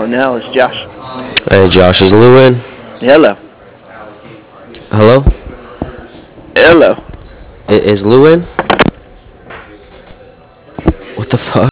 now. It's Josh. Hey Josh, is Lou in? Hello. Hello? Hello. Is Lou in? What the fuck?